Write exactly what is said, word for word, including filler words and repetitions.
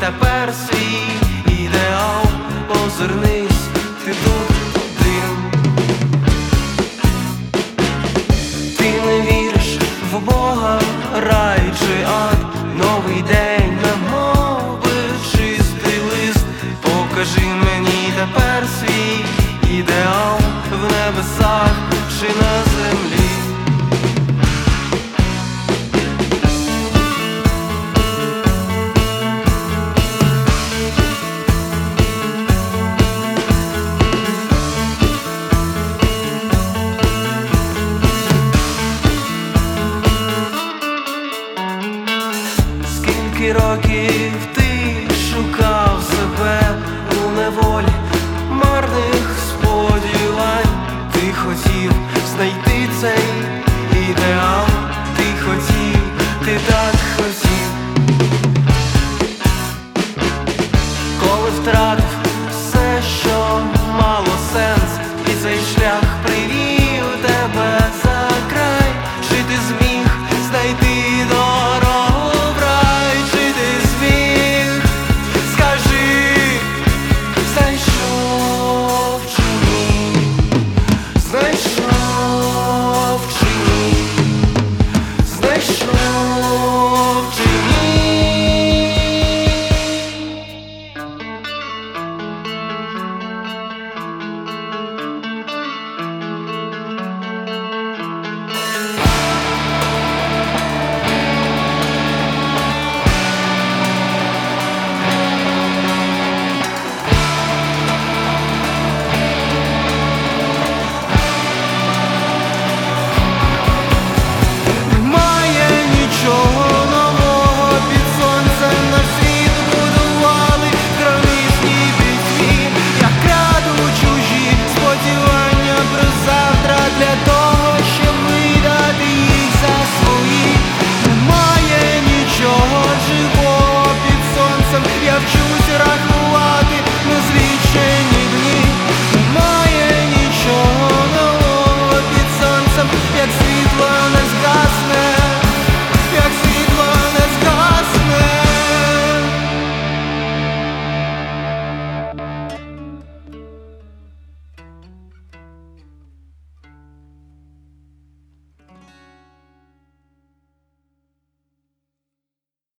тепер свій ідеал. Озирнись, ти тут один. Ти не віриш в Бога, рай чи ад, новий день намови чистий лист. Покажи мені тепер свій ідеал, в небесах чи на землі. Скільки років ти шукав себе у неволі марних сподівань. Ти хотів знайти цей ідеал, ти хотів, ти так хотів. Коли втратив